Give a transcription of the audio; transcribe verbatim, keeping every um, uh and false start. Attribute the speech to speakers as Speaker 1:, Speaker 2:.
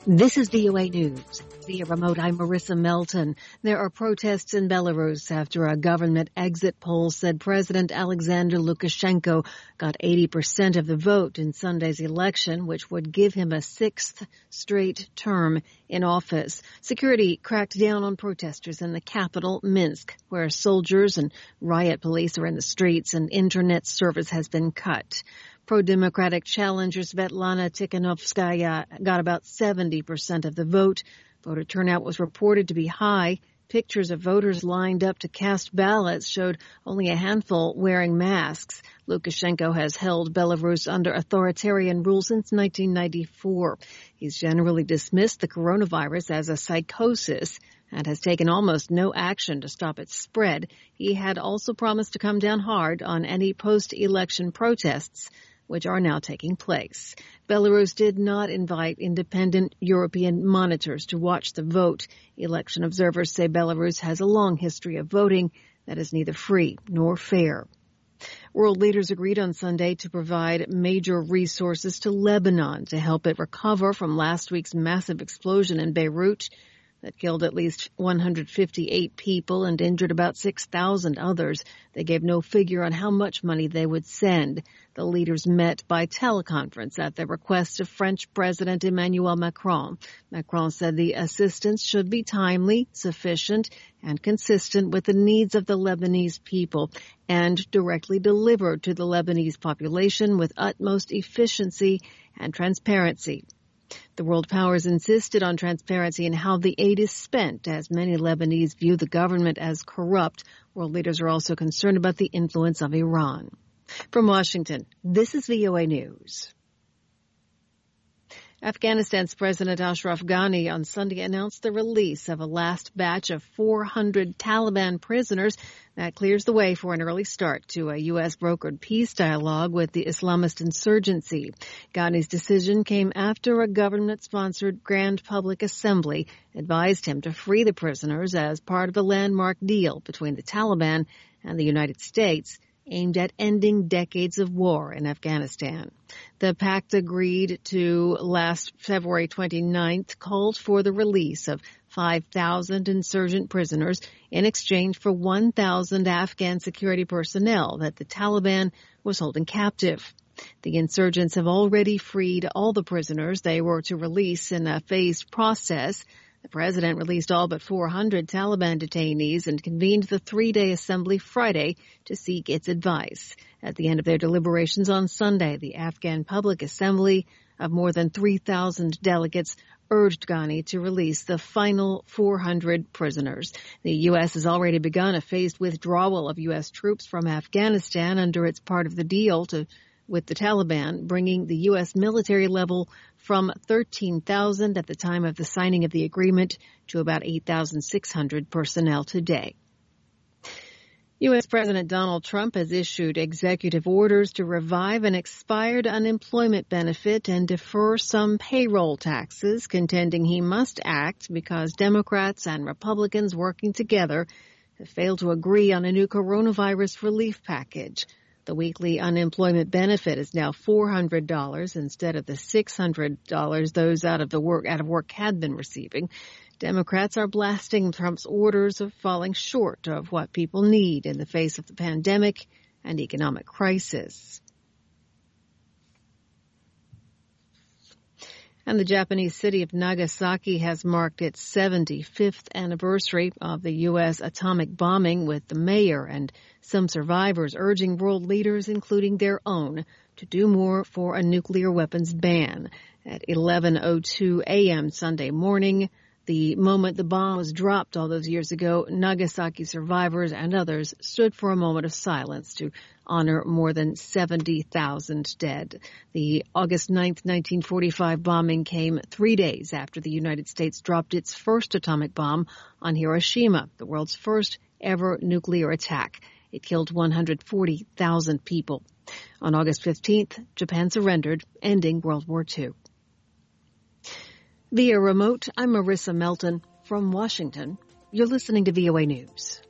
Speaker 1: This is V O A News. Via remote, I'm Marissa Melton. There are protests in Belarus after a government exit poll said President Alexander Lukashenko got eighty percent of the vote in Sunday's election, which would give him a sixth straight term in office. Security cracked down on protesters in the capital, Minsk, where soldiers and riot police are in the streets and internet service has been cut. Pro-democratic challenger Svetlana Tikhanovskaya got about seventy percent of the vote. Voter turnout was reported to be high. Pictures of voters lined up to cast ballots showed only a handful wearing masks. Lukashenko has held Belarus under authoritarian rule since nineteen ninety-four. He's generally dismissed the coronavirus as a psychosis and has taken almost no action to stop its spread. He had also promised to come down hard on any post-election protests, which are now taking place. Belarus did not invite independent European monitors to watch the vote. Election observers say Belarus has a long history of voting that is neither free nor fair. World leaders agreed on Sunday to provide major resources to Lebanon to help it recover from last week's massive explosion in Beirut that killed at least one hundred fifty-eight people and injured about six thousand others. They gave no figure on how much money they would send. The leaders met by teleconference at the request of French President Emmanuel Macron. Macron said the assistance should be timely, sufficient, and consistent with the needs of the Lebanese people and directly delivered to the Lebanese population with utmost efficiency and transparency. The world powers insisted on transparency in how the aid is spent, as many Lebanese view the government as corrupt. World leaders are also concerned about the influence of Iran. From Washington, this is V O A News. Afghanistan's President Ashraf Ghani on Sunday announced the release of a last batch of four hundred Taliban prisoners. That clears the way for an early start to a U S brokered peace dialogue with the Islamist insurgency. Ghani's decision came after a government-sponsored Grand Public Assembly advised him to free the prisoners as part of a landmark deal between the Taliban and the United States aimed at ending decades of war in Afghanistan. The pact agreed to last February twenty-ninth called for the release of five thousand insurgent prisoners in exchange for one thousand Afghan security personnel that the Taliban was holding captive. The insurgents have already freed all the prisoners they were to release in a phased process. The president released all but four hundred Taliban detainees and convened the three-day assembly Friday to seek its advice. At the end of their deliberations on Sunday, the Afghan Public Assembly of more than three thousand delegates urged Ghani to release the final four hundred prisoners. The U S has already begun a phased withdrawal of U S troops from Afghanistan under its part of the deal to with the Taliban, bringing the U S military level from thirteen thousand at the time of the signing of the agreement to about eight thousand six hundred personnel today. U S. President Donald Trump has issued executive orders to revive an expired unemployment benefit and defer some payroll taxes, contending he must act because Democrats and Republicans working together have failed to agree on a new coronavirus relief package. The weekly unemployment benefit is now four hundred dollars instead of the six hundred dollars those out of the work out of work had been receiving. Democrats are blasting Trump's orders of falling short of what people need in the face of the pandemic and economic crisis. And the Japanese city of Nagasaki has marked its seventy-fifth anniversary of the U S atomic bombing, with the mayor and some survivors urging world leaders, including their own, to do more for a nuclear weapons ban. At eleven oh two a.m. Sunday morning, the moment the bomb was dropped all those years ago, Nagasaki survivors and others stood for a moment of silence to honor more than seventy thousand dead. The August ninth, nineteen forty-five bombing came three days after the United States dropped its first atomic bomb on Hiroshima, the world's first ever nuclear attack. It killed one hundred forty thousand people. On August fifteenth, Japan surrendered, ending World War Two. Via remote, I'm Marissa Melton from Washington. You're listening to V O A News.